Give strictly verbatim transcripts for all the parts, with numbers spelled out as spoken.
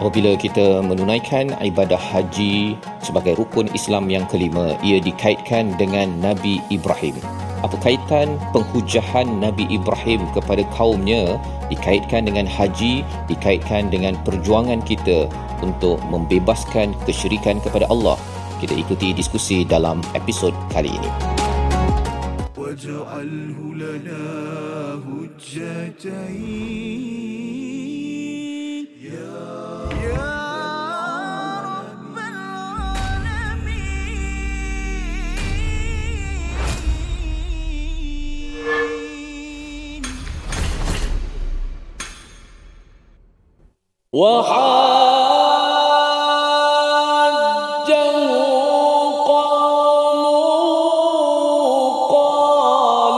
Apabila kita menunaikan ibadah haji sebagai rukun Islam yang kelima, ia dikaitkan dengan Nabi Ibrahim. Apa kaitan penghujahan Nabi Ibrahim kepada kaumnya dikaitkan dengan haji, dikaitkan dengan perjuangan kita untuk membebaskan kesyirikan kepada Allah? Kita ikuti diskusi dalam episod kali ini. Waj'alhu lana hujjatain. وحاجه قومه قال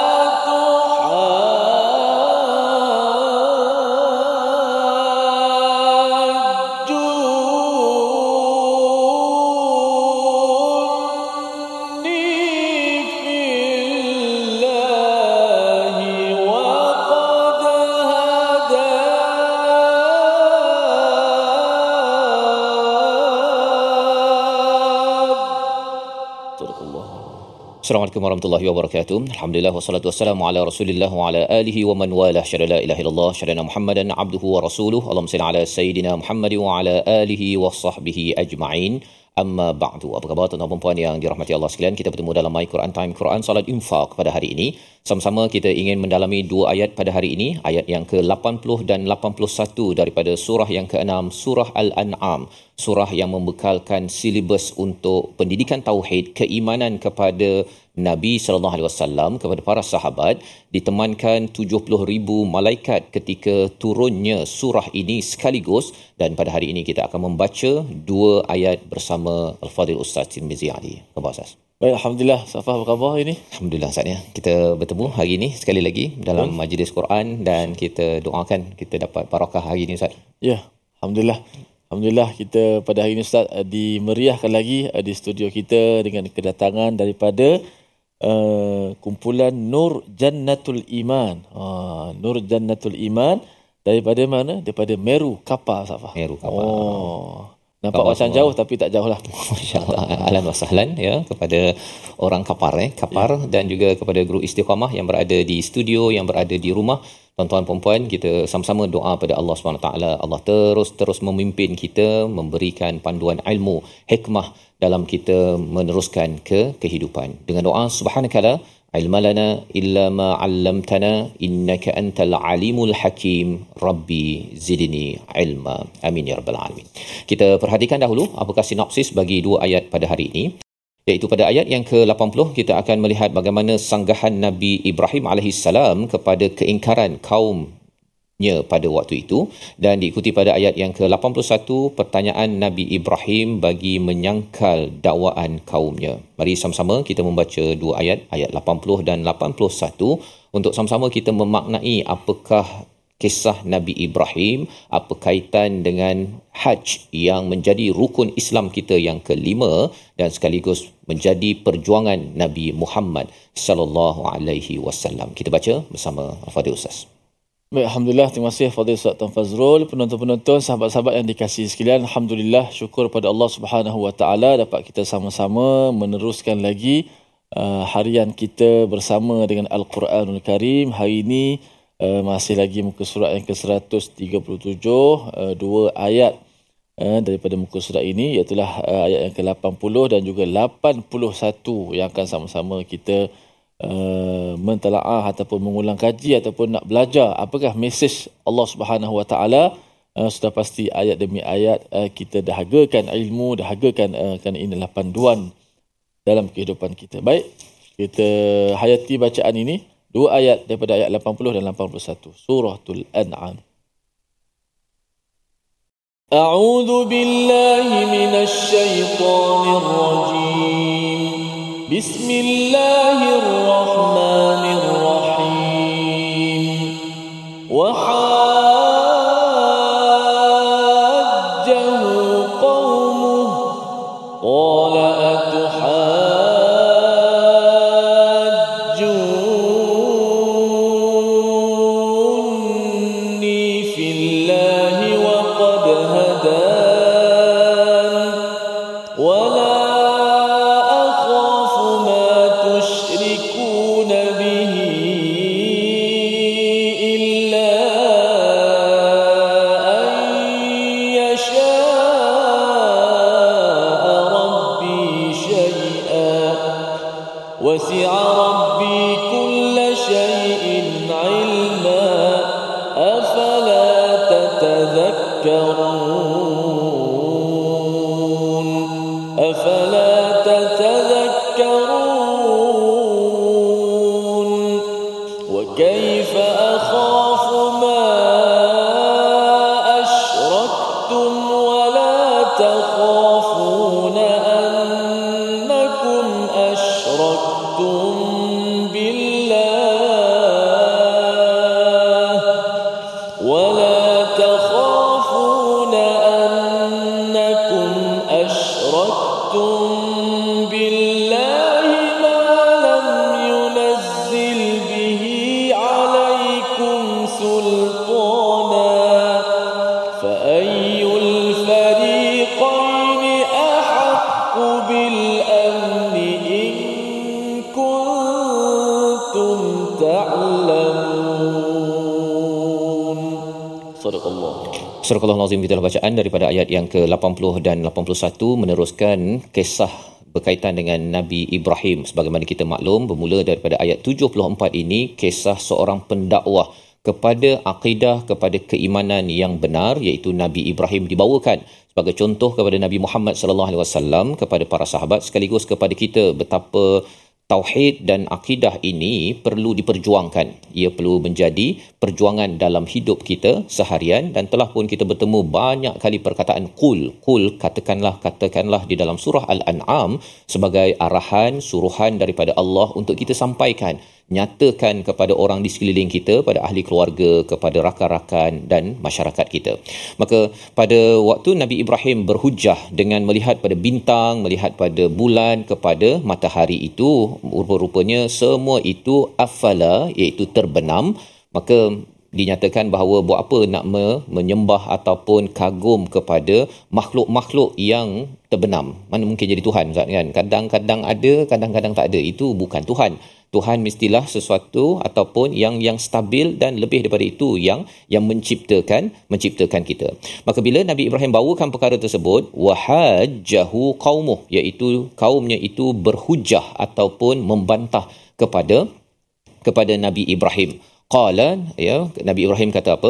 أتحاجوني في الله وقد Assalamualaikum warahmatullahi wabarakatuh. Alhamdulillah wassalatu wassalamu ala Rasulillah wa ala alihi wa man walah. Syada la ilaha illallah, syada Muhammadan abduhu wa rasuluh. Allahumma salli ala sayidina Muhammad wa ala alihi wa sahbihi ajma'in. Amma ba'du. Apa khabar tuan-tuan dan puan yang dirahmati Allah sekalian? Kita bertemu dalam My Quran Time Quran Salat Infaq pada hari ini. Sama-sama kita ingin mendalami dua ayat pada hari ini, ayat yang ke lapan puluh dan lapan puluh satu daripada surah yang keenam, surah Al-An'am, surah yang membekalkan silibus untuk pendidikan tauhid, keimanan kepada Nabi sallallahu alaihi wasallam, kepada para sahabat, ditemankan tujuh puluh ribu malaikat ketika turunnya surah ini sekaligus. Dan pada hari ini kita akan membaca dua ayat bersama Al-Fadhil Ustaz Tirmizi Ali. Khabar Ustaz? Baik, Alhamdulillah. Safah, apa khabar ini? Alhamdulillah Ustaz ya. Kita bertemu hari ini sekali lagi dalam hmm. majlis Quran dan kita doakan kita dapat barakah hari ini Ustaz. Ya, Alhamdulillah. Alhamdulillah kita pada hari ini Ustaz dimeriahkan lagi di studio kita dengan kedatangan daripada uh, kumpulan Nur Jannatul Iman. Uh, Nur Jannatul Iman daripada mana? Daripada Meru Kapar Safah. Meru Kapar. Oh. Nampak Kapar macam semua. Jauh tapi tak jauh lah. Masya-Allah. Ahlan wa sahlan ya kepada orang Kapar eh Kapar ya. Dan juga kepada guru Istiqamah yang berada di studio, yang berada di rumah. Tuan-tuan dan puan, kita sama-sama doa pada Allah subhanahu wa taala. Allah terus-terus memimpin kita, memberikan panduan ilmu, hikmah dalam kita meneruskan ke kehidupan. Dengan doa subhanakala ilma lana illa ma 'allamtana innaka antal alimul hakim rabbi zidni ilma. Amin ya rabbal alamin. Kita perhatikan dahulu apakah sinopsis bagi dua ayat pada hari ini. Iaitu pada ayat yang ke lapan puluh kita akan melihat bagaimana sanggahan Nabi Ibrahim alaihissalam kepada keingkaran kaumnya pada waktu itu, dan diikuti pada ayat yang ke lapan puluh satu pertanyaan Nabi Ibrahim bagi menyangkal dakwaan kaumnya. Mari sama-sama kita membaca dua ayat, ayat lapan puluh dan lapan puluh satu, untuk sama-sama kita memaknai apakah kisah Nabi Ibrahim, apa kaitan dengan Hajj yang menjadi rukun Islam kita yang kelima dan sekaligus menjadi perjuangan Nabi Muhammad sallallahu alaihi wasallam. Kita baca bersama Al-Fadhil Ustaz. Baik, Alhamdulillah, terima kasih Fadhil Ustaz Tuan Fazrul, penonton-penonton, sahabat-sahabat yang dikasihi sekalian. Alhamdulillah, syukur pada Allah Subhanahu wa taala dapat kita sama-sama meneruskan lagi uh, harian kita bersama dengan Al-Quranul Karim. Hari ini Uh, masih lagi muka surat yang ke seratus tiga puluh tujuh, uh, dua ayat uh, daripada muka surat ini, iaitu uh, ayat yang ke lapan puluh dan juga lapan puluh satu yang akan sama-sama kita uh, mentelaah ataupun mengulang kaji ataupun nak belajar apakah mesej Allah Subhanahu Wa Taala. Uh, sudah pasti ayat demi ayat uh, kita dahagakan ilmu, dahagakan uh, kerana ini adalah panduan dalam kehidupan kita. Baik, kita hayati bacaan ini. Dua ayat daripada ayat lapan puluh dan lapan puluh satu. Suratul An'am. A'udzu billahi minasy syaithanir rajim. Bismillahirrahmanirrahim. Wa hajjahu qaumuhu qala atuha في الله وقد هدى ولا تخافون أنكم أشركتم بالله ما لم ينزل به عليكم سلطانا فأي الفريقين أحق بالأمن إن كنتم تعلمون. صدق الله. Surah Al-Azim, kita bacaan daripada ayat yang ke lapan puluh dan lapan puluh satu meneruskan kisah berkaitan dengan Nabi Ibrahim. Sebagaimana kita maklum, bermula daripada ayat tujuh puluh empat ini kisah seorang pendakwah kepada akidah, kepada keimanan yang benar, iaitu Nabi Ibrahim dibawakan sebagai contoh kepada Nabi Muhammad sallallahu alaihi wasallam, kepada para sahabat, sekaligus kepada kita betapa tauhid dan akidah ini perlu diperjuangkan. Ia perlu menjadi perjuangan dalam hidup kita seharian, dan telah pun kita bertemu banyak kali perkataan qul, qul, katakanlah, katakanlah di dalam surah Al-An'am sebagai arahan, suruhan daripada Allah untuk kita sampaikan, nyatakan kepada orang di sekeliling kita, pada ahli keluarga, kepada rakan-rakan dan masyarakat kita. Maka pada waktu Nabi Ibrahim berhujah dengan melihat pada bintang, melihat pada bulan, kepada matahari itu, rupa-rupanya semua itu afala, iaitu terbenam. Maka dinyatakan bahawa buat apa nak me- menyembah ataupun kagum kepada makhluk-makhluk yang terbenam. Mana mungkin jadi Tuhan, Ustaz, kan? Kadang-kadang ada, kadang-kadang tak ada. Itu bukan Tuhan. Tuhan mestilah sesuatu ataupun yang yang stabil, dan lebih daripada itu yang yang menciptakan menciptakan kita. Maka bila Nabi Ibrahim bawakan perkara tersebut, wahajjahu qaumuh, iaitu kaumnya itu berhujah ataupun membantah kepada kepada Nabi Ibrahim. Qala, ya, Nabi Ibrahim kata apa?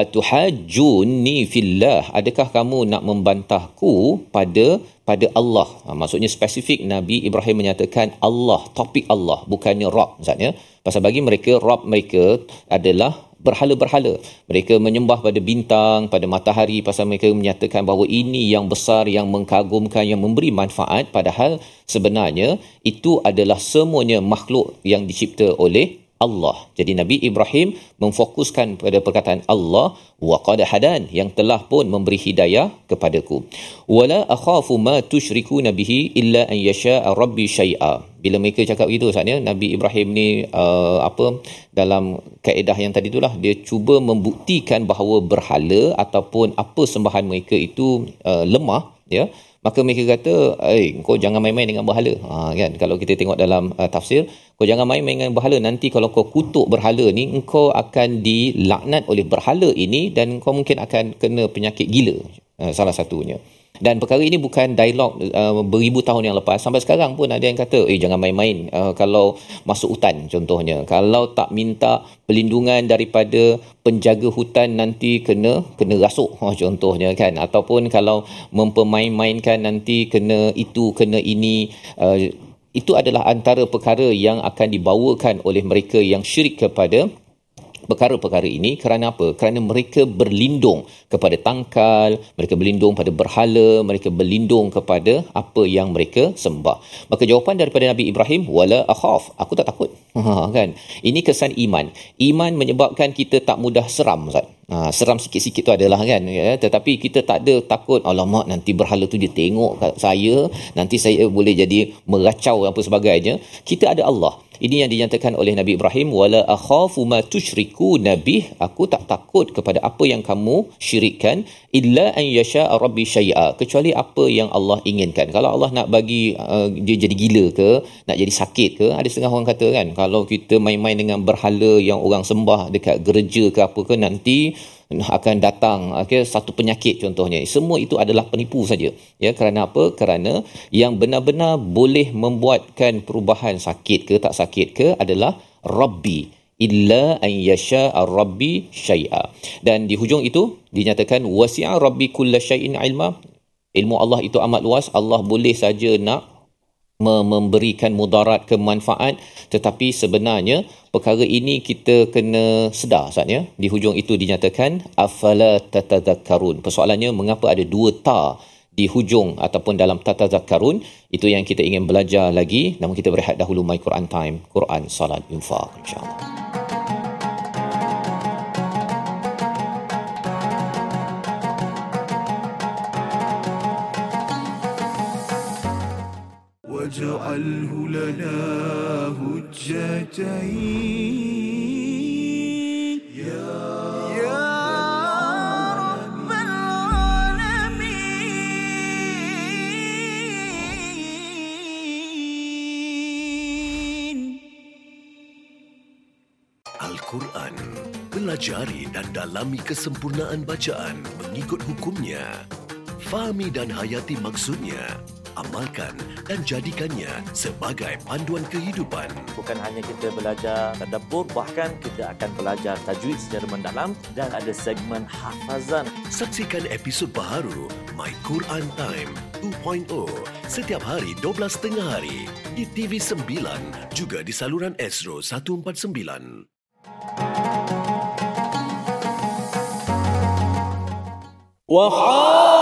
Atuhajjuni fillah, adakah kamu nak membantahku pada pada Allah? Ha, maksudnya spesifik Nabi Ibrahim menyatakan Allah, topik Allah, bukannya Rabb, maksudnya. Pasal bagi mereka, Rabb mereka adalah berhala-berhala. Mereka menyembah pada bintang, pada matahari, pasal mereka menyatakan bahawa ini yang besar, yang mengkagumkan, yang memberi manfaat, padahal sebenarnya itu adalah semuanya makhluk yang dicipta oleh Allah. Jadi Nabi Ibrahim memfokuskan pada perkataan Allah, wa qad hadan, yang telah pun memberi hidayah kepadaku. Wala akhafu ma tusyrikuna bihi illa an yasha'a rabbi syai'a. Bila mereka cakap begitu, Ustaz, Nabi Ibrahim ni uh, apa dalam kaedah yang tadi itulah, dia cuba membuktikan bahawa berhala ataupun apa sembahan mereka itu uh, lemah, ya. Maka mereka kata, eh, kau jangan main-main dengan berhala. Ha, kan? Kalau kita tengok dalam uh, tafsir, kau jangan main-main dengan berhala. Nanti kalau kau kutuk berhala ni, engkau akan dilaknat oleh berhala ini, dan kau mungkin akan kena penyakit gila. Uh, salah satunya. Dan perkara ini bukan dialog uh, beribu tahun yang lepas. Sampai sekarang pun ada yang kata, eh jangan main-main uh, kalau masuk hutan contohnya. Kalau tak minta perlindungan daripada penjaga hutan, nanti kena kena rasuk uh, contohnya, kan. Ataupun kalau mempermain-mainkan, nanti kena itu, kena ini. Uh, itu adalah antara perkara yang akan dibawakan oleh mereka yang syirik kepada perkara-perkara ini. Kerana apa? Kerana mereka berlindung kepada tangkal, mereka berlindung pada berhala, mereka berlindung kepada apa yang mereka sembah. Maka jawapan daripada Nabi Ibrahim, wala akhaf, aku tak takut. Ha, kan? Ini kesan iman. Iman menyebabkan kita tak mudah seram, Ustaz. Ha, seram sikit-sikit tu adalah, kan, ya? Tetapi kita tak ada takut, alamak nanti berhala tu dia tengok kat saya, nanti saya boleh jadi meracau apa sebagainya. Kita ada Allah. Ini yang dinyatakan oleh Nabi Ibrahim, wala akhafu ma tusyriku nabih, aku tak takut kepada apa yang kamu syirikkan, illa an yasha'a rabbi syai'a, kecuali apa yang Allah inginkan. Kalau Allah nak bagi uh, dia jadi gila ke, nak jadi sakit ke, ada setengah orang kata, kan, kalau kita main-main dengan berhala yang orang sembah dekat gereja ke apa ke, nanti akan datang okay, satu penyakit contohnya. Semua itu adalah penipu saja, ya. Kerana apa? Kerana yang benar-benar boleh membuatkan perubahan, sakit ke tak sakit ke, adalah Rabbi, illa an yasha'a rabbi syai'a. Dan di hujung itu dinyatakan wasi'a rabbi kulla syai'in ilma, ilmu Allah itu amat luas. Allah boleh saja nak memberikan mudarat ke manfaat, tetapi sebenarnya perkara ini kita kena sedar, Ustaz, ya. Di hujung itu dinyatakan afala tatadzakkarun. Persoalannya, mengapa ada dua ta di hujung ataupun dalam tatadzakkarun? Itu yang kita ingin belajar lagi. Namun kita berehat dahulu. My Quran Time, Quran, Salat, Infaq, insya-Allah. واجعله لنا هجتين يا رب العالمين. Al-Quran, pelajari dan dalami kesempurnaan bacaan mengikut hukumnya. Fahami dan hayati maksudnya. Amalkan dan jadikannya sebagai panduan kehidupan. Bukan hanya kita belajar tadabbur, bahkan kita akan belajar tajwid secara mendalam dan ada segmen hafazan. Saksikan episod baharu My Quran Time dua titik kosong setiap hari dua belas tiga puluh hari di T V sembilan juga di saluran Astro seratus empat puluh sembilan. Wahai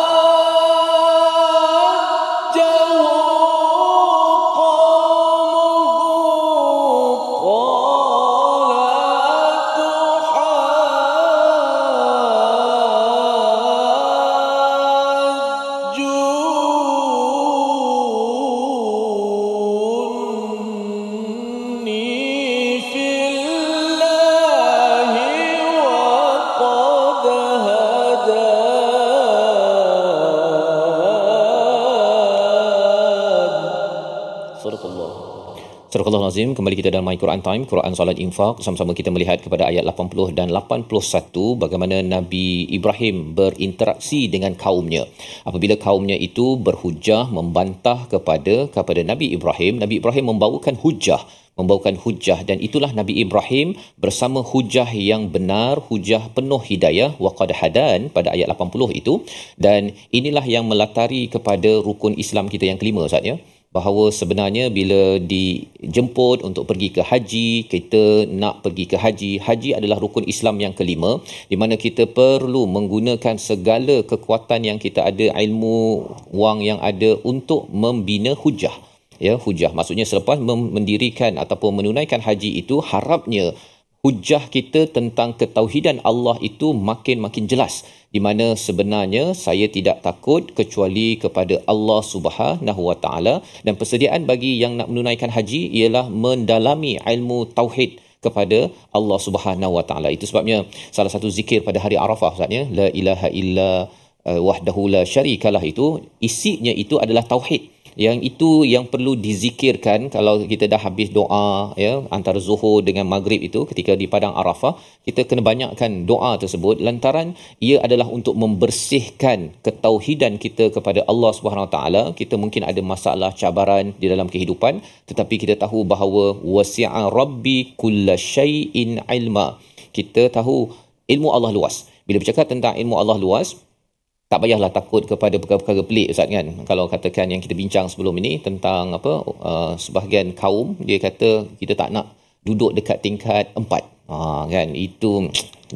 Surah Al-Azim, kembali kita dalam My Quran Time, Quran Salat Infak. Sama-sama kita melihat kepada ayat lapan puluh dan lapan puluh satu bagaimana Nabi Ibrahim berinteraksi dengan kaumnya. Apabila kaumnya itu berhujah membantah kepada kepada Nabi Ibrahim, Nabi Ibrahim membawakan hujah, membawakan hujah dan itulah Nabi Ibrahim bersama hujah yang benar, hujah penuh hidayah waqad hadan pada ayat lapan puluh itu, dan inilah yang melatari kepada rukun Islam kita yang kelima, Ustaz, ya. Bahawa sebenarnya bila dijemput untuk pergi ke haji, kita nak pergi ke haji, haji adalah rukun Islam yang kelima, di mana kita perlu menggunakan segala kekuatan yang kita ada, ilmu, wang yang ada untuk membina hujah. Ya, hujah maksudnya selepas mendirikan ataupun menunaikan haji itu, harapnya hujah kita tentang ketauhidan Allah itu makin-makin jelas, di mana sebenarnya saya tidak takut kecuali kepada Allah Subhanahu Wa Taala, dan persediaan bagi yang nak menunaikan haji ialah mendalami ilmu tauhid kepada Allah Subhanahu Wa Taala. Itu sebabnya salah satu zikir pada hari Arafah, Ustaz, ya, la ilaha illa uh, wahdahu la syarikalah, itu isinya itu adalah tauhid. Yang itu yang perlu dizikirkan kalau kita dah habis doa, ya, antara Zuhur dengan Maghrib itu, ketika di padang Arafah kita kena banyakkan doa tersebut, lantaran ia adalah untuk membersihkan ketauhidan kita kepada Allah Subhanahu Wa Taala. Kita mungkin ada masalah, cabaran di dalam kehidupan, tetapi kita tahu bahawa wasi'a rabbi kullasyai'in ilma. Kita tahu ilmu Allah luas. Bila bercakap tentang ilmu Allah luas, tak payahlah takut kepada perkara-perkara pelik, Ustaz, kan. Kalau katakan yang kita bincang sebelum ini tentang apa, uh, sebahagian kaum dia kata kita tak nak duduk dekat tingkat empat. Ha, kan, itu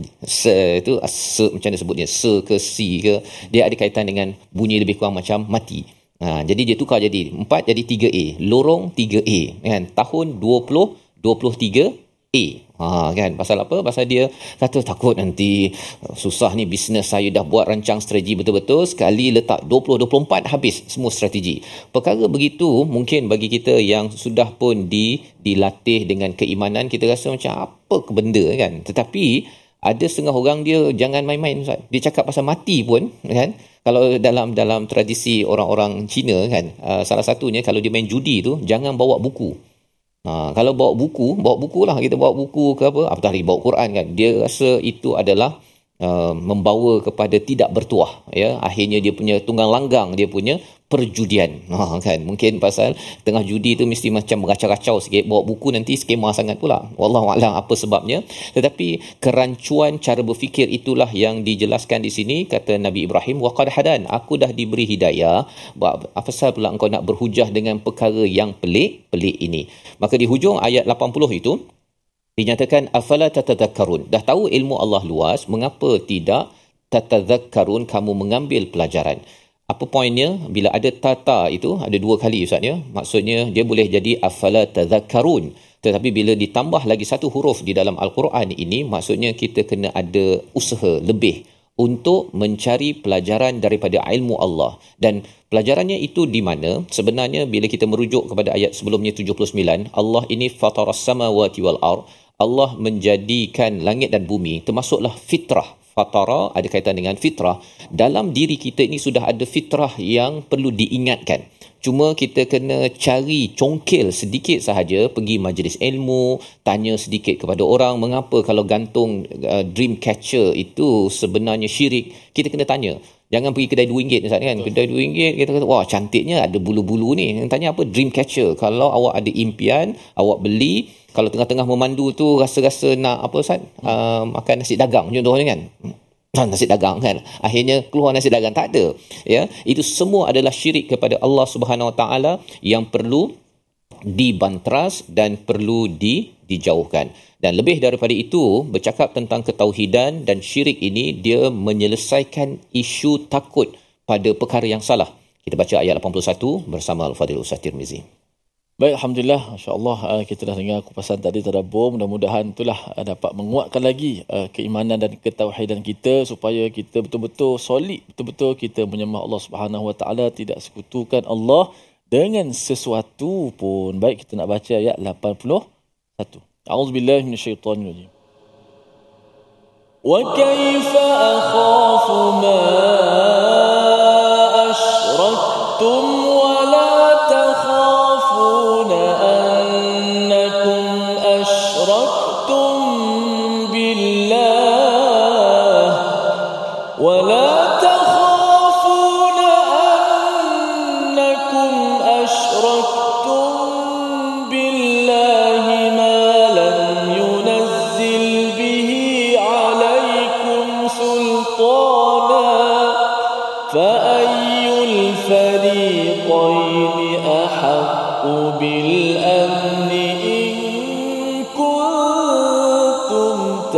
se itu se, macam mana sebutnya, se ke si ke, dia ada kaitan dengan bunyi lebih kurang macam mati. Ha, jadi dia tukar jadi empat jadi tiga A, lorong tiga A, kan, tahun dua puluh dua puluh tiga A. Ha, kan, pasal apa? Pasal dia kata takut nanti susah ni bisnes saya, dah buat rancang strategi betul-betul, sekali letak dua puluh dua puluh empat habis semua strategi. Perkara begitu mungkin bagi kita yang sudah pun di dilatih dengan keimanan, kita rasa macam apa ke benda, kan. Tetapi ada setengah orang dia jangan main-main, Ustaz. Dia cakap pasal mati pun, kan. Kalau dalam dalam tradisi orang-orang Cina, kan, uh, salah satunya kalau dia main judi tu jangan bawa buku. Ha, kalau bawa buku, bawa buku lah, kita bawa buku ke apa, apatah lagi bawa Quran, kan. Dia rasa itu adalah uh, membawa kepada tidak bertuah, ya. Akhirnya dia punya tunggang langgang, dia punya perjudian. Ha, kan, mungkin pasal tengah judi tu mesti macam berkacau-kacau sikit, bawa buku nanti skema sangat pula. Wallahualam apa sebabnya. Tetapi kerancuan cara berfikir itulah yang dijelaskan di sini, kata Nabi Ibrahim, waqad hadan, aku dah diberi hidayah, apa pasal pula engkau nak berhujah dengan perkara yang pelik-pelik ini. Maka di hujung ayat lapan puluh itu dinyatakan afala tatadhakkarun, dah tahu ilmu Allah luas, mengapa tidak tatadhakkarun, kamu mengambil pelajaran. Apa poinnya? Bila ada tata itu ada dua kali, Ustaz, ya. Maksudnya dia boleh jadi afala tadhakkarun. Tetapi bila ditambah lagi satu huruf di dalam Al-Quran ini, maksudnya kita kena ada usaha lebih untuk mencari pelajaran daripada ilmu Allah. Dan pelajarannya itu di mana? Sebenarnya bila kita merujuk kepada ayat sebelumnya tujuh puluh sembilan, Allah ini fataras samawati wal ard, Allah menjadikan langit dan bumi, termasuklah fitrah. Fatara ada kaitan dengan fitrah. Dalam diri kita ini sudah ada fitrah yang perlu diingatkan. Cuma kita kena cari congkil sedikit sahaja, pergi majlis ilmu, tanya sedikit kepada orang mengapa kalau gantung uh, dream catcher itu sebenarnya syirik. Kita kena tanya. Jangan pergi kedai dua ringgit Ustaz kan. Kedai dua ringgit kita kata wah cantiknya ada bulu-bulu ni. Tanya apa dream catcher. Kalau awak ada impian, awak beli. Kalau tengah-tengah memandu tu rasa-rasa nak apa Ustaz? Uh, makan nasi dagang contohnya kan. Nasi dagang kan. Akhirnya keluar nasi dagang tak ada. Ya, itu semua adalah syirik kepada Allah Subhanahu Wa Taala yang perlu dibantras dan perlu di dijauhkan. Dan lebih daripada itu, bercakap tentang ketauhidan dan syirik ini, dia menyelesaikan isu takut pada perkara yang salah. Kita baca ayat lapan puluh satu bersama Al-Fadhil Ustaz Tirmizi. Baik, Alhamdulillah, insya-Allah kita dah dengar kupasan tadi tadabbur. Mudah-mudahan itulah dapat menguatkan lagi keimanan dan ketauhidan kita supaya kita betul-betul solid, betul-betul kita menyembah Allah Subhanahu Wa Taala, tidak sekutukan Allah dengan sesuatu pun. Baik, kita nak baca ayat lapan puluh satu. A'udzubillahi minasyaitonir rajim. Wa kaifa akhafu ma asyraktum wa la takhafuna annakum asyraktum billah wa la takhafuna annakum asyraktum billahi ma فأي الفريقين أحق بالأمن إن كنتم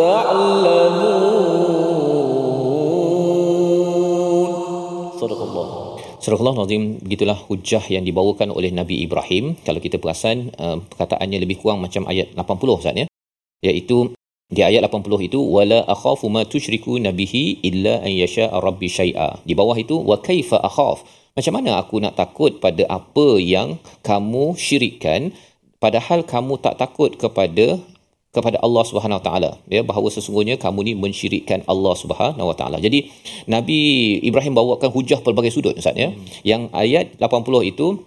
تعلمون. صدق الله. Surah Al-Azim, begitulah hujah yang dibawakan oleh Nabi Ibrahim. Kalau kita perasan, uh, perkataannya lebih kurang macam ayat lapan puluh Ustaz ya. Iaitu di ayat lapan puluh itu wala akhafu ma tusyriku nabihi illa an yasha rabbi syai'a. Di bawah itu wa kaifa akhaf. Macam mana aku nak takut pada apa yang kamu syirikkan padahal kamu tak takut kepada kepada Allah Subhanahu Wa Taala, ya, bahawa sesungguhnya kamu ni mensyirikkan Allah Subhanahu Wa Taala. Jadi Nabi Ibrahim bawakan hujah pelbagai sudut Ustaz ya. Hmm. Yang ayat lapan puluh itu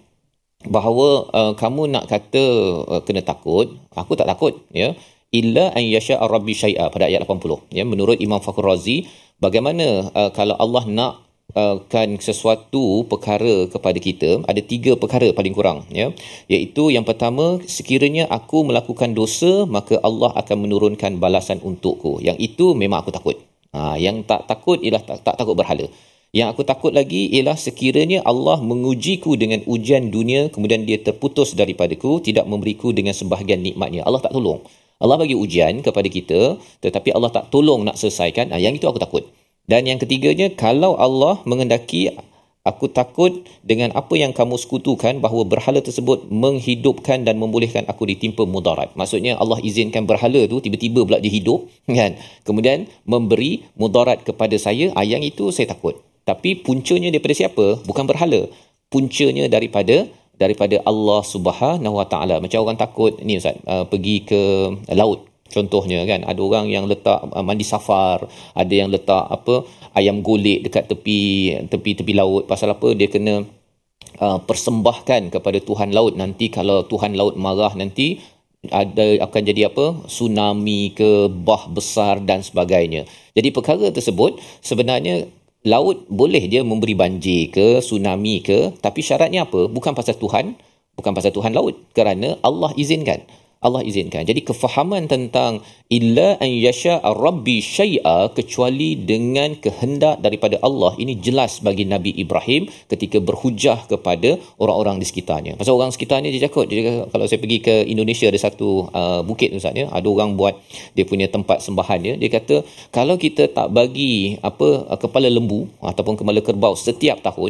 bahawa uh, kamu nak kata uh, kena takut, aku tak takut ya. Illa an yasha rabbi syai'a pada ayat lapan puluh ya. Menurut Imam Fakhr Razi, bagaimana uh, kalau Allah nak uh, kan sesuatu perkara kepada kita, ada tiga perkara paling kurang ya, iaitu yang pertama, sekiranya aku melakukan dosa maka Allah akan menurunkan balasan untukku. Yang itu memang aku takut. Ha, yang tak takut ialah tak, tak takut berhala. Yang aku takut lagi ialah sekiranya Allah mengujiku dengan ujian dunia kemudian dia terputus daripadaku, tidak memberiku dengan sebahagian nikmatnya. Allah tak tolong. Allah bagi ujian kepada kita tetapi Allah tak tolong nak selesaikan. Ha, yang itu aku takut. Dan yang ketiganya, kalau Allah mengendaki, aku takut dengan apa yang kamu sekutukan bahawa berhala tersebut menghidupkan dan membolehkan aku ditimpa mudarat. Maksudnya Allah izinkan berhala tu tiba-tiba pula dihidup kan. Kemudian memberi mudarat kepada saya. Ha, yang itu saya takut. Tapi puncanya daripada siapa? Bukan berhala. Puncanya daripada daripada Allah Subhanahu Wa Taala. Macam orang takut ni Ustaz, uh, pergi ke laut contohnya kan, ada orang yang letak uh, mandi safar, ada yang letak apa ayam golek dekat tepi tepi tepi laut. Pasal apa? Dia kena uh, persembahkan kepada Tuhan laut. Nanti kalau Tuhan laut marah nanti ada akan jadi apa? Tsunami ke, bah besar dan sebagainya. Jadi perkara tersebut sebenarnya laut boleh dia memberi banjir ke, tsunami ke, tapi syaratnya apa? Bukan pasal Tuhan, bukan pasal Tuhan laut, kerana Allah izinkan. Allah izinkan. Jadi kefahaman tentang illa an yasha rabbi syai'a, kecuali dengan kehendak daripada Allah, ini jelas bagi Nabi Ibrahim ketika berhujah kepada orang-orang di sekitarnya. Pasal orang sekitarnya dia cakap, dia, kalau saya pergi ke Indonesia ada satu uh, bukit Ustaz ya, ada orang buat dia punya tempat sembahan dia. Dia kata kalau kita tak bagi apa uh, kepala lembu ataupun kepala kerbau setiap tahun,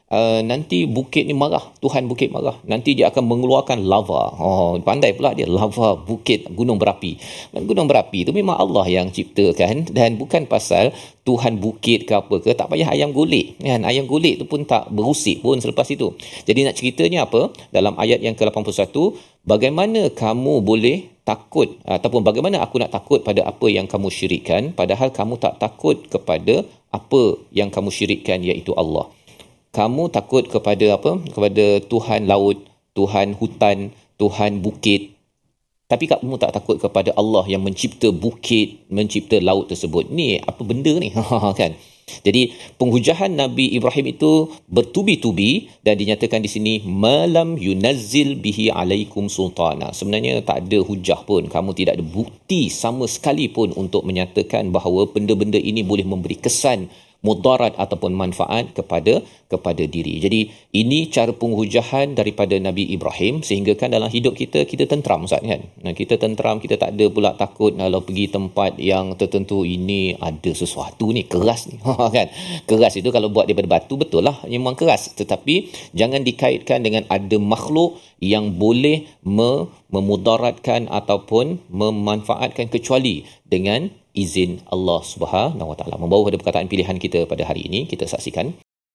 Uh, nanti bukit ni marah, Tuhan bukit marah, nanti dia akan mengeluarkan lava. Oh, pandai pula dia, lava bukit gunung berapi. Dan gunung berapi itu memang Allah yang ciptakan, dan bukan pasal Tuhan bukit ke apa ke, tak payah ayam golek kan, ayam golek tu pun tak berusik pun selepas itu. Jadi nak ceritanya apa dalam ayat yang ke lapan puluh satu, bagaimana kamu boleh takut, ataupun bagaimana aku nak takut pada apa yang kamu syirikkan, padahal kamu tak takut kepada apa yang kamu syirikkan, iaitu Allah. Kamu takut kepada apa? Kepada Tuhan laut, Tuhan hutan, Tuhan bukit. Tapi kamu tak takut kepada Allah yang mencipta bukit, mencipta laut tersebut. Ni apa benda ni? Kan? Jadi penghujahan Nabi Ibrahim itu bertubi-tubi, dan dinyatakan di sini malam yunazzil bihi alaikum sultana. Sebenarnya tak ada hujah pun, kamu tidak ada bukti sama sekali pun untuk menyatakan bahawa benda-benda ini boleh memberi kesan mudarat ataupun manfaat kepada kepada diri. Jadi ini cara penghujahan daripada Nabi Ibrahim, sehingga kan dalam hidup kita kita tenteram Ustaz kan. Nah, kita tenteram, kita tak ada pula takut kalau pergi tempat yang tertentu, ini ada sesuatu ni keras ni kan. Keras itu kalau buat daripada batu, betul lah memang keras, tetapi jangan dikaitkan dengan ada makhluk yang boleh me- memudaratkan ataupun memanfaatkan kecuali dengan izin Allah Subhanahu Wa Taala. Membawa pada perkataan pilihan kita pada hari ini, kita saksikan.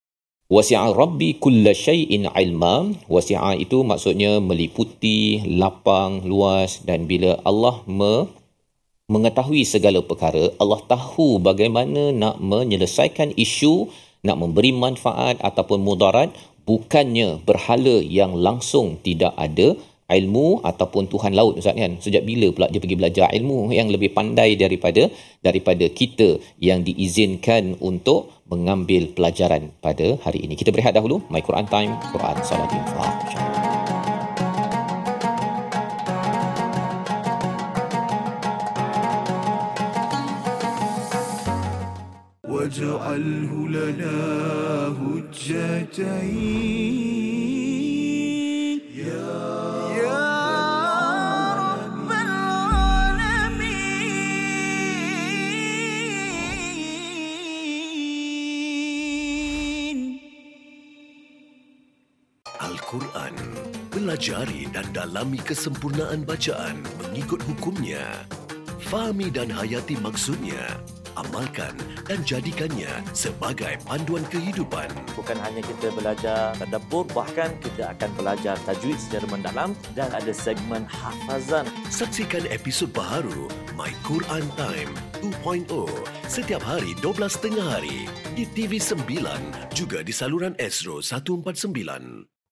Wasi'a rabbi kulla syai'in ilma. Wasi'a itu maksudnya meliputi, lapang, luas, dan bila Allah me- mengetahui segala perkara, Allah tahu bagaimana nak menyelesaikan isu, nak memberi manfaat ataupun mudarat, bukannya berhala yang langsung tidak ada ilmu ataupun Tuhan laut Ustaz kan. Sejak bila pula dia pergi belajar ilmu yang lebih pandai daripada daripada kita yang diizinkan untuk mengambil pelajaran pada hari ini. Kita berehat dahulu. My Quran Time, Quran Salat Infaq. واجعله لنا هجتين يا Al-Quran. Pelajari dan dalami kesempurnaan bacaan mengikut hukumnya. Fahami dan hayati maksudnya. Amalkan dan jadikannya sebagai panduan kehidupan. Bukan hanya kita belajar tadabbur, bahkan kita akan belajar tajwid secara mendalam, dan ada segmen hafazan. Saksikan episod baharu My Quran Time dua titik kosong setiap hari dua belas tiga puluh hari di T V sembilan, juga di saluran Astro seratus empat puluh sembilan.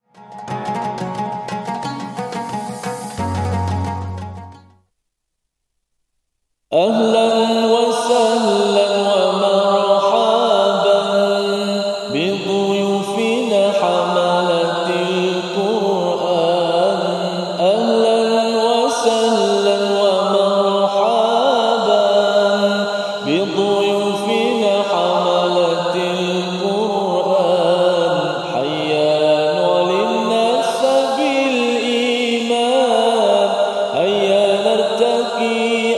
Ahlan wa sahlan wa marhaban biduyufina hamalatil Quran. Ahlan wa sahlan wa marhaban biduyufina hamalatil Quran. Hayyan walinnas bil iman, hayyan nartaqi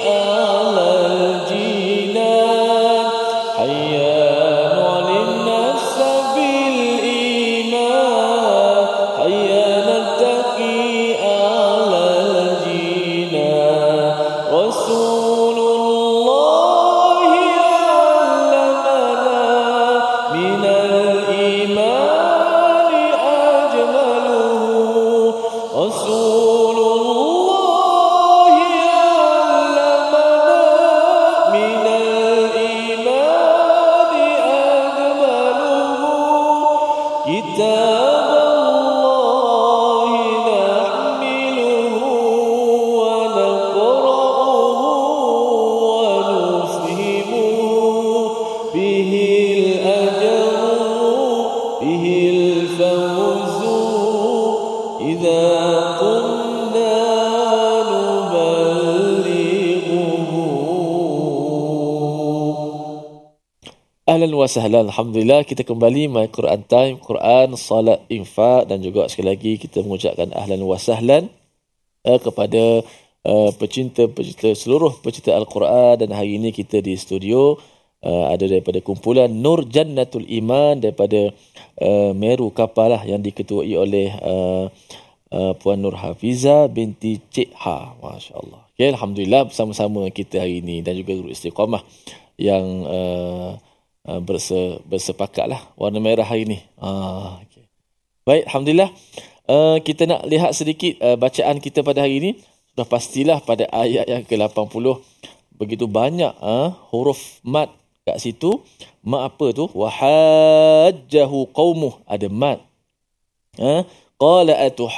Ahlan wa sahlan. Alhamdulillah, kita kembali My Quran Time, Quran, Salat, Infaq, dan juga sekali lagi kita mengucapkan ahlan wa sahlan uh, kepada uh, pecinta-pecinta seluruh pecinta Al-Quran. Dan hari ini kita di studio uh, ada daripada kumpulan Nur Jannatul Iman daripada uh, Meru Kapal lah, yang diketuai oleh uh, uh, Puan Nur Hafiza binti Cik Ha. Masya Allah. Okay, Alhamdulillah bersama-sama kita hari ini, dan juga Guru Istiqamah yang uh, uh, berse, bersepakat lah warna merah hari ini. Ah, okay. Baik, Alhamdulillah. Uh, kita nak lihat sedikit uh, bacaan kita pada hari ini. Sudah pastilah pada ayat yang ke lapan puluh begitu banyak uh, huruf mad kat situ. Mad apa tu? Wahajjahu qaumuh, ada mad. Uh, Qala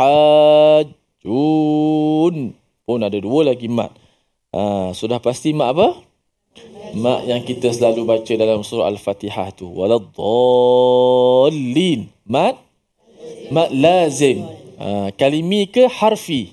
atuhajjun, pun ada dua lagi mad. Uh, sudah pasti mad apa? Mad yang kita selalu baca dalam surah Al-Fatihah tu. Waladdallin. Mad Mad lazim. Ha, kalimi ke harfi?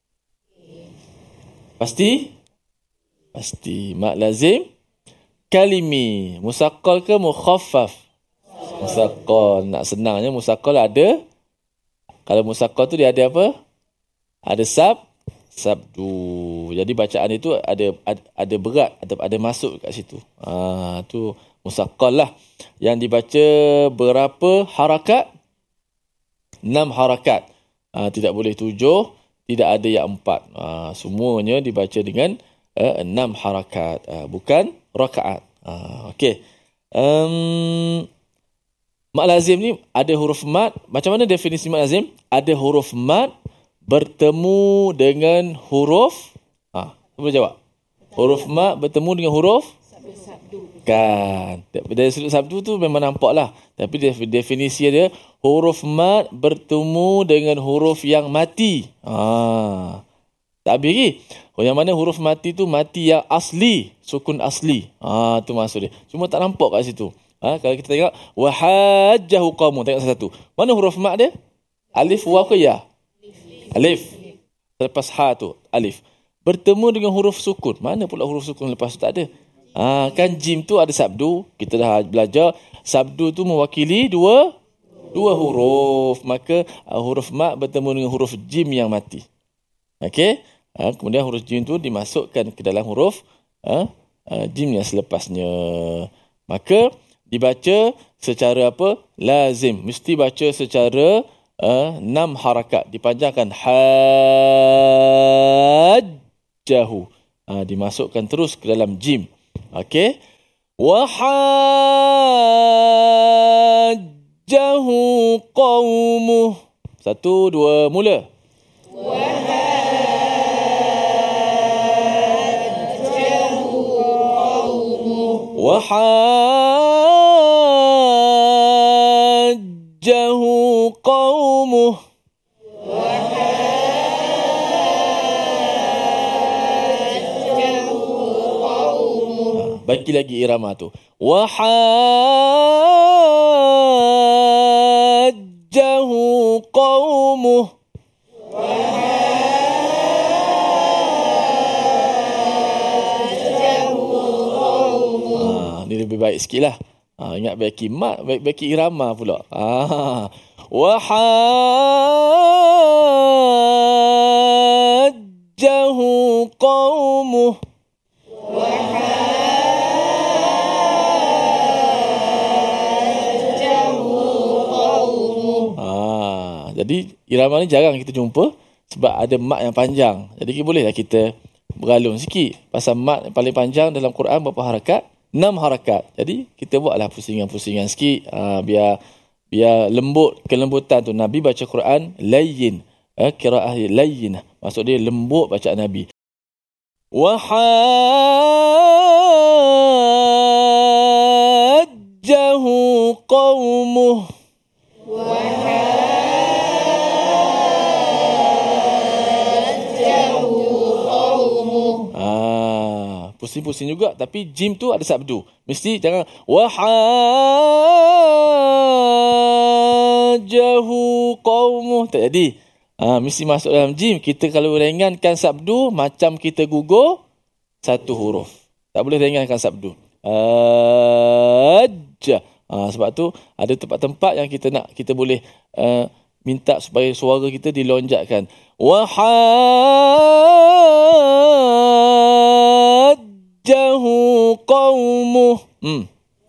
Pasti? Pasti. Mad lazim. Kalimi. Musaqqal ke mukhaffaf? Musaqqal. Nak senangnya musaqqal ada. Kalau musaqqal tu dia ada apa? Ada sab. Sabdu. Jadi bacaan itu ada ada, ada berat. Ada, ada masuk kat situ. Ha, tu musaqqal lah. Yang dibaca berapa harakat? Enam harakat. Ha, tidak boleh tujuh, tidak ada yang empat. Ha, semuanya dibaca dengan uh, enam harakat. Ha, bukan rakaat. Ha, Okey. Um, mad lazim ni ada huruf mad. Macam mana definisi mad lazim? Ada huruf mad bertemu dengan huruf. Ha, boleh jawab? Huruf mad bertemu dengan huruf? Kan. Dari sudut sabdu tu memang nampak lah. Tapi definisi dia, huruf mad bertemu dengan huruf yang mati. Ha. Tak habis lagi. Oh, yang mana huruf mati tu mati yang asli. Sukun asli. Ha, tu maksud dia. Cuma tak nampak kat situ. Ha, kalau kita tengok, wahajjahu qaumun. Tengok satu. Mana huruf mad dia? Alif, waw ke ya? Alif. Lepas ha tu, alif. Bertemu dengan huruf sukun. Mana pula huruf sukun lepas tu? Tak ada. Ha, kan jim tu ada sabdu. Kita dah belajar sabdu tu mewakili dua dua huruf. Maka uh, huruf mat bertemu dengan huruf jim yang mati. Okey. Ha, kemudian huruf jim tu dimasukkan ke dalam huruf uh, uh, jim yang selepasnya. Maka dibaca secara apa? Lazim. Mesti baca secara uh, enam harakat. Dipanjangkan hajjahu. Ha, dimasukkan terus ke dalam jim. Okey. Wahajjahu qaumuh. Satu, dua, mula. Wahajjahu qaumuh. Wahajjahu qaumuh. Bagi lagi irama tu. Wahajjahu qaumuh. Wahajjahu qaumuh. Ha, ni lebih baik sikit lah. Ha, ingat baiki mat, baiki irama pula. Ha. Wahajjahu qaumuh. Jadi irama ni jarang kita jumpa sebab ada mat yang panjang. Jadi bolehlah kita beralun sikit. Pasal mat yang paling panjang dalam Quran berapa harakat? Enam harakat. Jadi kita buatlah pusingan-pusingan sikit aa, biar biar lembut, kelembutan tu. Nabi baca Quran layyin, eh, qiraah layyin. Maksud dia lembut bacaan Nabi. Wahajjahu qaumuh. Pusing-pusing juga, tapi jim tu ada sabdu. Mesti jangan wahajjahu qaumuh. Tak jadi. Ha, mesti masuk dalam jim. Kita kalau ringankan sabdu, macam kita gugur satu huruf. Tak boleh ringankan sabdu. Ajja. Ha, sebab tu ada tempat-tempat yang kita nak, kita boleh uh, minta supaya suara kita dilonjakkan. Wahajjahu قومه hmm.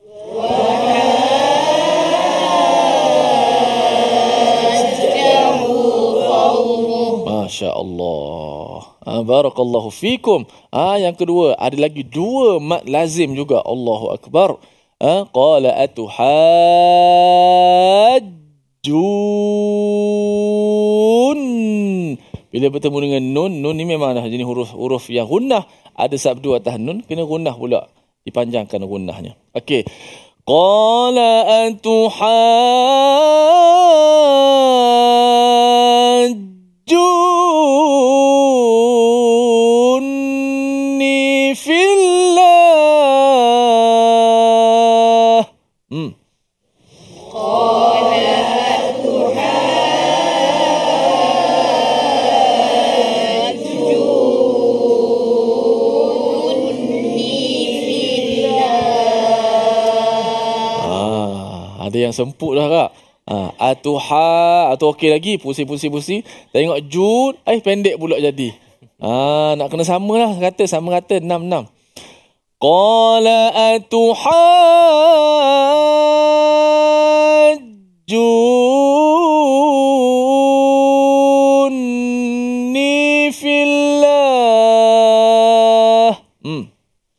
Masya Allah. Ha, barakallahu fikum. Ah, yang kedua, ada lagi dua mat lazim juga. Allahu Akbar. Ha, qala atuhajjun. Bila bertemu dengan nun, nun ni memang dah jenis huruf-huruf yang gunnah. Ada sabdu atas nun, kena gunnah pula. Dipanjangkan gunnahnya. Okey. Qala atuhajjunni fillah. Hmm. Ada yang semput dah kak. Ha, atuha atau okey lagi pusing-pusing-pusing. Tengok jud, eh pendek pula jadi. Ha, nak kena samalah kata sama kata enam enam. Qala atuhajjunni fillah. Hmm.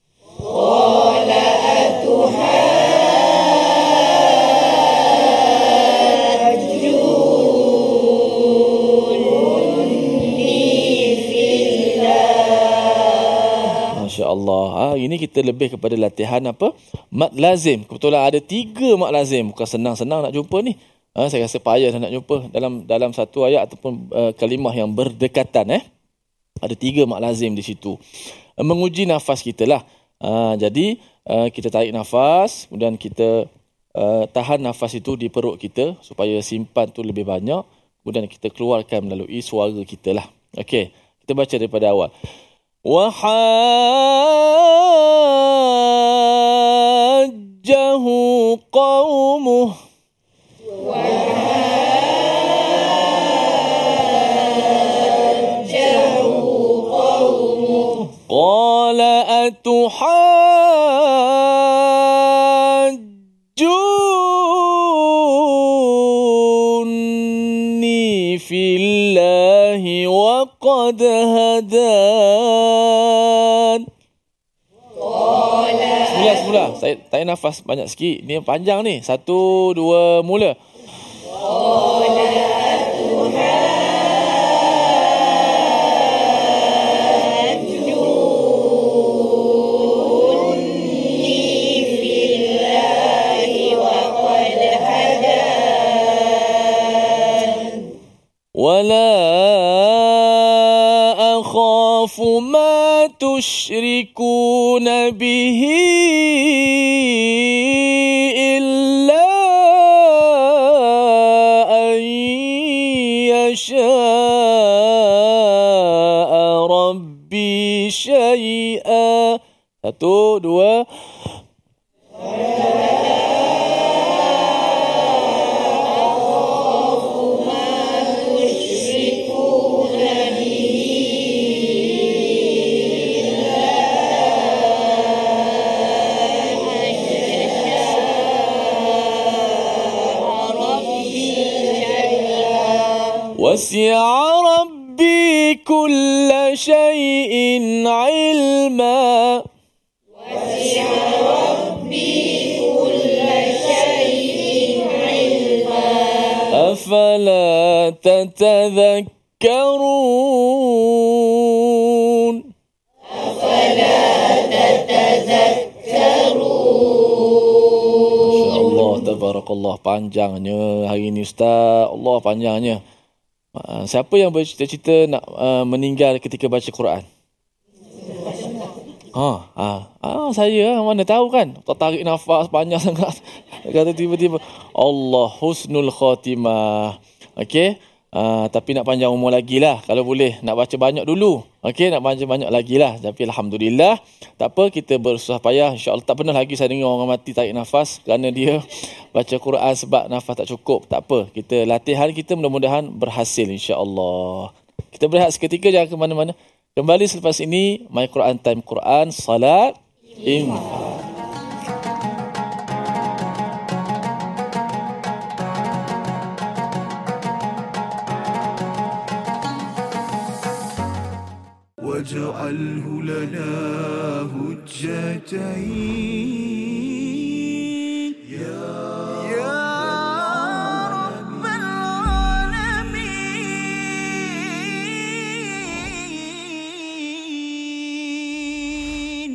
Allah. Ha, ini kita lebih kepada latihan apa? Mat lazim. Kebetulan ada tiga mat lazim. Bukan senang-senang nak jumpa ni. Ha, saya rasa payah nak jumpa dalam dalam satu ayat ataupun uh, kalimah yang berdekatan. Eh? Ada tiga mat lazim di situ. Uh, menguji nafas kita lah. Ha, jadi, uh, kita tarik nafas. Kemudian kita uh, tahan nafas itu di perut kita. Supaya simpan tu lebih banyak. Kemudian kita keluarkan melalui suara kita lah. Okey. Kita baca daripada awal. وحاجه قومه قال أتحاجوني في الله وقد هدان. Semula, semula. Saya tarik nafas banyak sikit. Ni panjang ni. Satu, dua, mula. ولا أخاف ما تشركون به إلا أن يشاء ربي شيئا. Satu, dua. وسع ربي كل شيء علما وسع ربي كل شيء علما أفلا تتذكرون أفلا تتذكرون. Masya Allah, tabarakallah, panjangnya hari ini Ustaz. Allah, panjangnya. Uh, siapa yang bercita-cita nak uh, meninggal ketika baca Quran? Ha, ha, ha, saya mana tahu kan. Tak tarik nafas panjang sangat. Kata tiba-tiba Allah husnul khatimah. Okey. Uh, tapi nak panjang umur lagi lah. Kalau boleh nak baca banyak dulu. Okey, nak baca banyak lagi lah. Tapi Alhamdulillah. Tak apa, kita bersusah payah. InsyaAllah tak pernah lagi saya dengar orang mati tarik nafas kerana dia baca Quran sebab nafas tak cukup. Tak apa, kita latihan kita mudah-mudahan berhasil insyaAllah. Kita berehat seketika, jangan ke mana-mana. Kembali selepas ini, My Quran Time Quran, salat infak. واجعله لنا هجتين يا يا رب العالمين.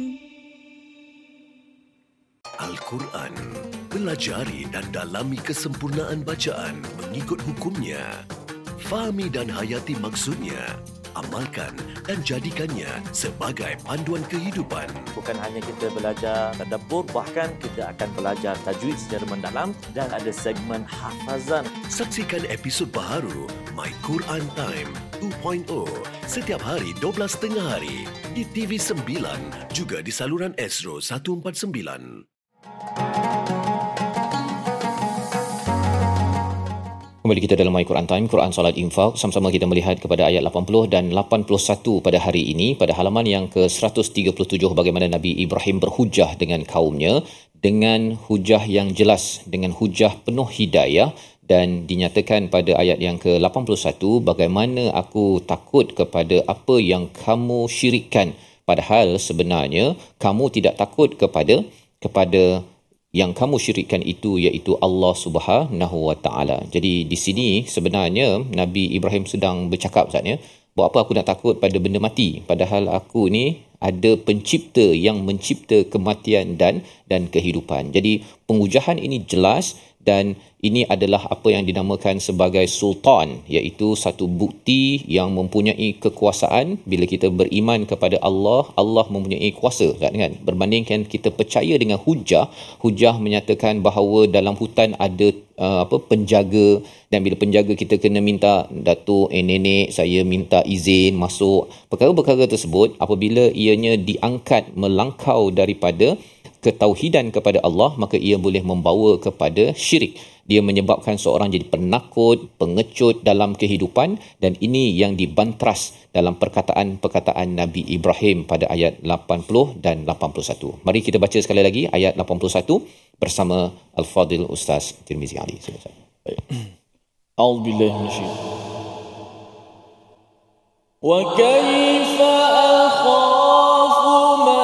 Al-Quran, pelajari dan dalami kesempurnaan bacaan mengikut hukumnya. Fahami dan hayati maksudnya. Amalkan dan jadikannya sebagai panduan kehidupan. Bukan hanya kita belajar tadabbur, bahkan kita akan belajar tajwid secara mendalam dan ada segmen hafazan. Saksikan episod baharu My Quran Time dua titik kosong setiap hari dua belas tiga puluh hari di T V sembilan juga di saluran Astro seratus empat puluh sembilan. Kembali kita dalam My Quran Time, Quran Salat Infak. Sama-sama kita melihat kepada ayat lapan puluh dan lapan puluh satu pada hari ini, pada halaman yang ke seratus tiga puluh tujuh, bagaimana Nabi Ibrahim berhujah dengan kaumnya dengan hujah yang jelas, dengan hujah penuh hidayah, dan dinyatakan pada ayat yang ke lapan puluh satu, bagaimana aku takut kepada apa yang kamu syirikkan, padahal sebenarnya kamu tidak takut kepada kepada yang kamu syirikkan itu, iaitu Allah Subhanahu wa taala. Jadi di sini sebenarnya Nabi Ibrahim sedang bercakap Ustaz ya, buat apa aku nak takut pada benda mati, padahal aku ni ada pencipta yang mencipta kematian dan dan kehidupan. Jadi pengujahan ini jelas, dan ini adalah apa yang dinamakan sebagai sultan, iaitu satu bukti yang mempunyai kekuasaan. Bila kita beriman kepada Allah, Allah mempunyai kuasa kan? Berbandingkan kita percaya dengan hujah, hujah menyatakan bahawa dalam hutan ada uh, apa penjaga, dan bila penjaga kita kena minta, datuk, eh nenek, saya minta izin masuk. Perkara-perkara tersebut apabila ianya diangkat melangkau daripada ketauhidan kepada Allah, maka ia boleh membawa kepada syirik. Dia menyebabkan seorang jadi penakut, pengecut dalam kehidupan, dan ini yang dibantras dalam perkataan-perkataan Nabi Ibrahim pada ayat lapan puluh dan lapan puluh satu. Mari kita baca sekali lagi ayat lapan puluh satu bersama Al-Fadil Ustaz Tirmizi Ali. Silakan. A'udzubillahi minasyaitanir rajim. Wa kaifa akhafu ma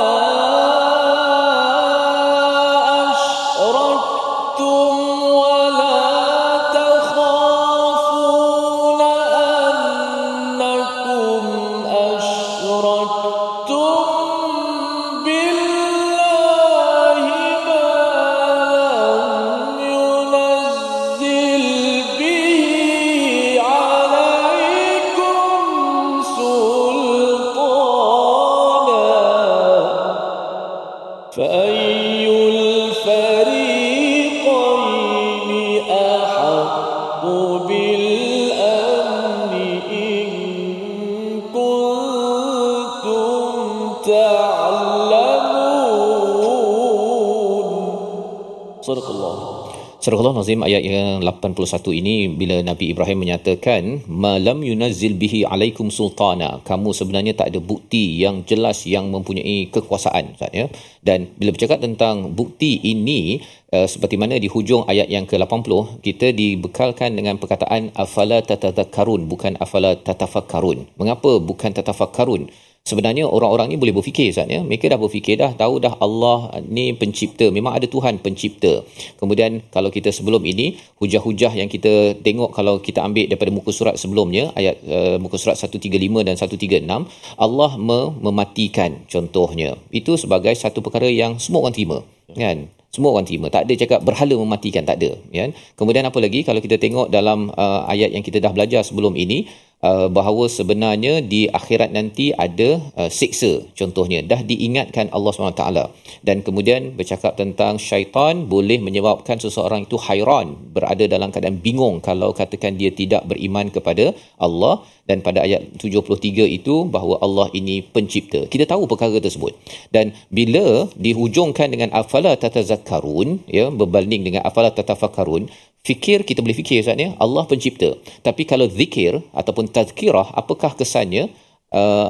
Surah Al-Azim ayat yang lapan puluh satu ini, bila Nabi Ibrahim menyatakan malam yunazzil bihi alaikum sultana, kamu sebenarnya tak ada bukti yang jelas yang mempunyai kekuasaan Ustaz ya. Dan bila bercakap tentang bukti ini, uh, seperti mana di hujung ayat yang ke lapan puluh, kita dibekalkan dengan perkataan afala tatadhakkarun, bukan afala tatafakkarun. Mengapa bukan tatafakkarun? Sebenarnya orang-orang ni boleh berfikir Ustaz ya. Mereka dah berfikir, dah tahu dah Allah ni pencipta, memang ada Tuhan pencipta. Kemudian kalau kita sebelum ini, hujah-hujah yang kita tengok kalau kita ambil daripada muka surat sebelumnya, ayat uh, muka surat seratus tiga puluh lima dan seratus tiga puluh enam, Allah mem- mematikan contohnya. Itu sebagai satu perkara yang semua orang terima kan. Semua orang terima. Tak ada cakap berhala mematikan, tak ada kan. Kemudian apa lagi kalau kita tengok dalam uh, ayat yang kita dah belajar sebelum ini, Uh, bahawa sebenarnya di akhirat nanti ada uh, siksa, contohnya dah diingatkan Allah subhanahu wa taala. Dan kemudian bercakap tentang syaitan boleh menyebabkan seseorang itu hairan, berada dalam keadaan bingung kalau katakan dia tidak beriman kepada Allah. Dan pada ayat tujuh puluh tiga itu bahawa Allah ini pencipta. Kita tahu perkara tersebut. Dan bila dihujungkan dengan afala tatazakkarun, ya, berbanding dengan afala tatafakkarun, fikir kita boleh fikir Ustaz ya, Allah pencipta. Tapi kalau zikir ataupun tazkirah, apakah kesannya? Uh,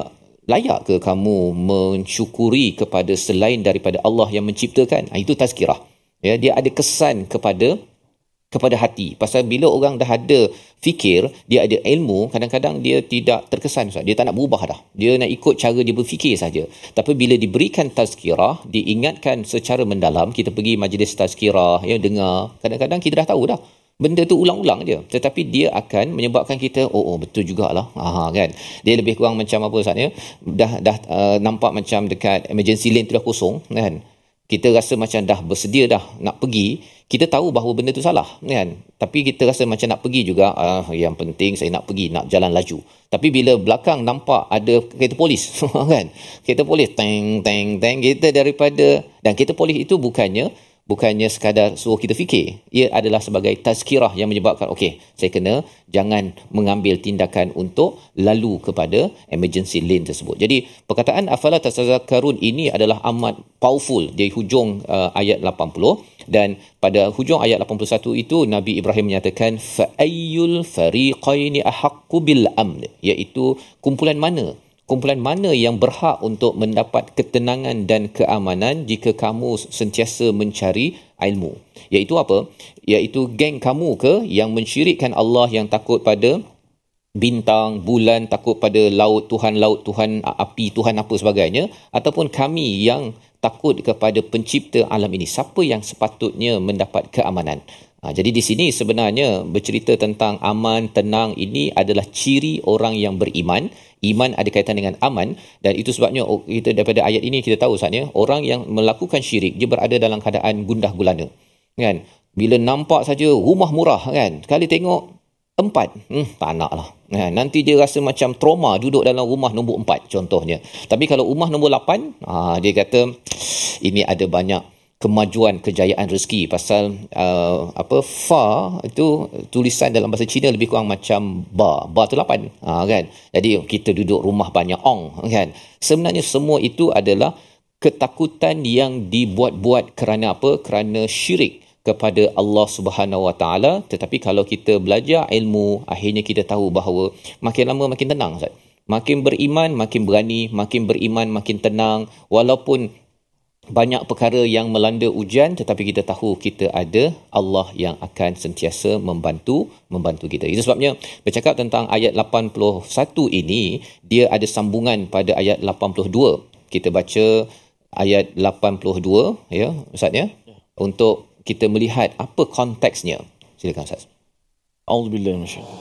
layak ke kamu mensyukuri kepada selain daripada Allah yang menciptakan? Ha, itu tazkirah. Ya, dia ada kesan kepada kepada hati. Pasal bila orang dah ada fikir, dia ada ilmu, kadang-kadang dia tidak terkesan, Ustaz. Dia tak nak berubah dah. Dia nak ikut cara dia berfikir saja. Tapi bila diberikan tazkirah, diingatkan secara mendalam, kita pergi majlis tazkirah, ya, dengar, kadang-kadang kita dah tahu dah. Benda tu ulang-ulang je. Tetapi dia akan menyebabkan kita, oh, oh betul jugalah. Ha, kan? Dia lebih kurang macam apa, Ustaz, ya? Dah, dah uh, nampak macam dekat emergency lane tu dah kosong, kan? Kita rasa macam dah bersedia dah nak pergi, kita tahu bahawa benda tu salah, kan? Tapi kita rasa macam nak pergi juga, ah, yang penting saya nak pergi, nak jalan laju. Tapi bila belakang nampak ada kereta polis, kan? Kereta polis, teng, teng, teng, kita daripada, dan kereta polis itu bukannya bukannya sekadar suruh kita fikir. Ia adalah sebagai tazkirah yang menyebabkan, okey, saya kena jangan mengambil tindakan untuk lalu kepada emergency lane tersebut. Jadi, perkataan afala tazakkarun ini adalah amat powerful di hujung uh, ayat lapan puluh, dan pada hujung ayat lapan puluh satu itu Nabi Ibrahim menyatakan fa ayyul fariqaini ahaqqu bil amn, iaitu kumpulan mana Kumpulan mana yang berhak untuk mendapat ketenangan dan keamanan jika kamu sentiasa mencari ilmu? Iaitu apa? Iaitu geng kamu ke yang mensyirikkan Allah, yang takut pada bintang, bulan, takut pada laut, Tuhan laut, Tuhan api, Tuhan apa sebagainya, ataupun kami yang takut kepada pencipta alam ini? Siapa yang sepatutnya mendapat keamanan? Ha, jadi di sini sebenarnya bercerita tentang aman, tenang. Ini adalah ciri orang yang beriman. Iman ada kaitan dengan aman, dan itu sebabnya kita daripada ayat ini kita tahu, Ustaz, ya, orang yang melakukan syirik dia berada dalam keadaan gundah gulana, kan? Bila nampak saja rumah murah, kan, kali tengok empat, hmm, tak nak lah, kan? Nanti dia rasa macam trauma duduk dalam rumah nombor empat contohnya. Tapi kalau rumah nombor lapan, ha, dia kata ini ada banyak kemajuan, kejayaan rezeki. Pasal uh, apa fa itu tulisan dalam bahasa Cina lebih kurang macam ba, ba tu lapan, ha, kan? Jadi kita duduk rumah banyak ong, kan? Sebenarnya semua itu adalah ketakutan yang dibuat-buat kerana apa? Kerana syirik kepada Allah Subhanahu Wa Taala. Tetapi kalau kita belajar ilmu, akhirnya kita tahu bahawa makin lama makin tenang, Ustaz. Makin beriman makin berani, makin beriman makin tenang, walaupun banyak perkara yang melanda ujian, tetapi kita tahu kita ada Allah yang akan sentiasa membantu membantu kita. Itu sebabnya bercakap tentang ayat lapan puluh satu ini, dia ada sambungan pada ayat lapan puluh dua. Kita baca ayat lapan puluh dua, ya, Ustaz, ya, untuk kita melihat apa konteksnya. Silakan, Ustaz. A'udzubillahi minasyaitanir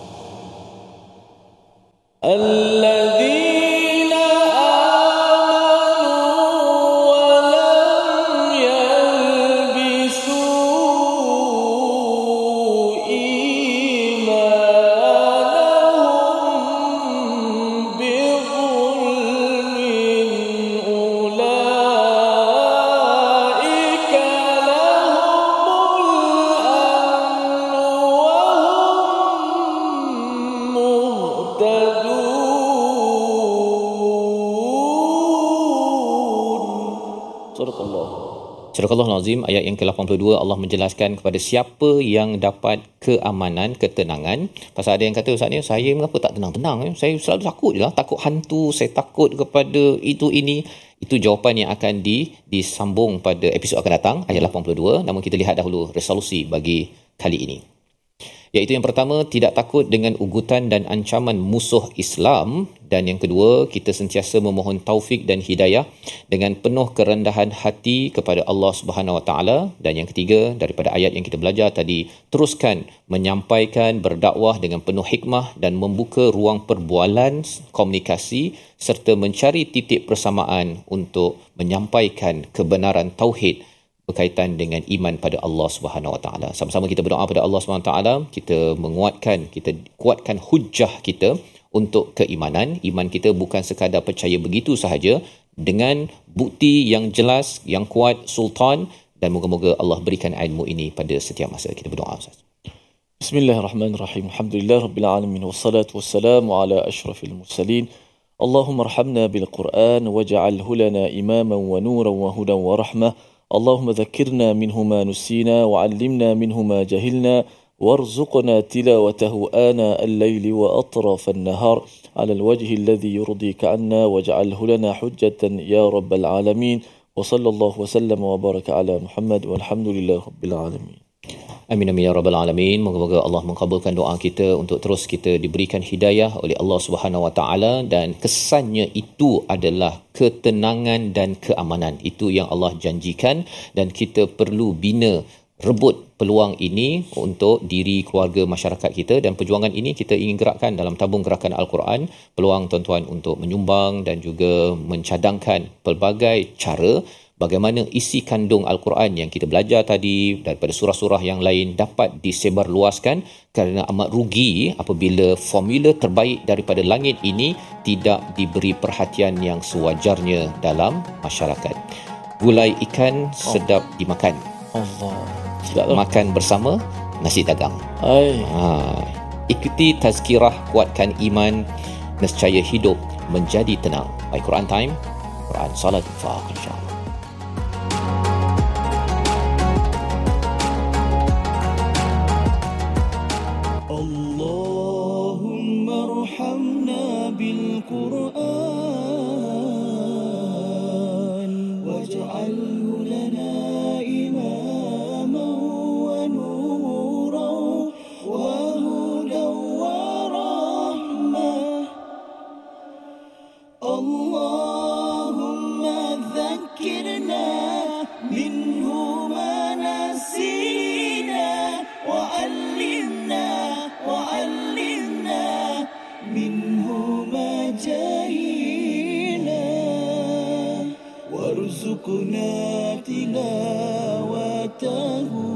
rajim. Surah Al-Azim ayat yang ke lapan puluh dua, Allah menjelaskan kepada siapa yang dapat keamanan, ketenangan. Pasal ada yang kata, Ustaz, ni saya mengapa tak tenang-tenang, eh? Saya selalu takut je lah, takut hantu, saya takut kepada itu ini. Itu jawapan yang akan di, disambung pada episod akan datang, ayat lapan puluh dua. Namun kita lihat dahulu resolusi bagi kali ini. Iaitu yang pertama, tidak takut dengan ugutan dan ancaman musuh Islam. Dan yang kedua, kita sentiasa memohon taufik dan hidayah dengan penuh kerendahan hati kepada Allah Subhanahu Wa Taala. Dan yang ketiga, daripada ayat yang kita belajar tadi, teruskan menyampaikan, berdakwah dengan penuh hikmah dan membuka ruang perbualan, komunikasi serta mencari titik persamaan untuk menyampaikan kebenaran tauhid berkaitan dengan iman pada Allah Subhanahu Wa Taala. Sama-sama kita berdoa pada Allah Subhanahu Wa Taala, kita menguatkan, kita kuatkan hujah kita untuk keimanan. Iman kita bukan sekadar percaya begitu sahaja, dengan bukti yang jelas, yang kuat, sultan, dan moga-moga Allah berikan ilmu ini pada setiap masa. Kita berdoa, Ustaz. Bismillahirrahmanirrahim. Alhamdulillah rabbil alamin, wassalatu wassalamu ala asyrafil mursalin. Allahumma arhamna bil Quran waj'alhu lana imaman wa nuran wa hudan wa rahmah. اللهم ذكرنا منه ما نسينا وعلمنا منه ما جهلنا وارزقنا تلاوته آناء الليل وأطراف النهار على الوجه الذي يرضيك عنا واجعله لنا حجة يا رب العالمين وصلى الله وسلم وبارك على محمد والحمد لله رب العالمين. Amin amin ya rabbal alamin. Moga-moga Allah mengabulkan doa kita untuk terus kita diberikan hidayah oleh Allah Subhanahu Wa Taala, dan kesannya itu adalah ketenangan dan keamanan. Itu yang Allah janjikan, dan kita perlu bina, rebut peluang ini untuk diri, keluarga, masyarakat kita. Dan perjuangan ini kita ingin gerakkan dalam tabung gerakan Al-Quran. Peluang tuan-tuan untuk menyumbang dan juga mencadangkan pelbagai cara bagaimana isi kandung Al-Quran yang kita belajar tadi daripada surah-surah yang lain dapat disebarluaskan, kerana amat rugi apabila formula terbaik daripada langit ini tidak diberi perhatian yang sewajarnya dalam masyarakat. Gulai ikan sedap dimakan. Allah. Makan bersama nasi dagang. Hai. Ha, ikuti tazkirah, kuatkan iman, nescaya hidup menjadi tenang. My Quran Time, Quran Salat Faq insya-Allah. Allahumma arhamna bil Quran waj'alhu lana imaman wa nuran wa hudan wa rahmah. Allahumma dhakkirna minhu ma nasina wa 'allimna wa 'allimna minhu ma jahilna warzuqna tilawatahu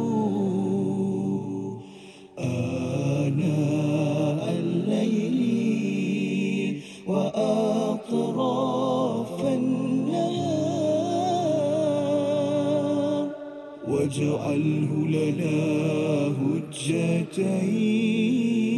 ana al-layli wa atrafan nahar waj'alhu lana hujjatayn